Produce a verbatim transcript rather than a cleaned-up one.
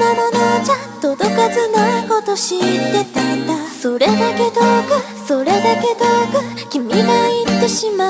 ものじゃ届かずなこと知ってたんだ。それだけ遠くそれだけ遠く君が行ってしま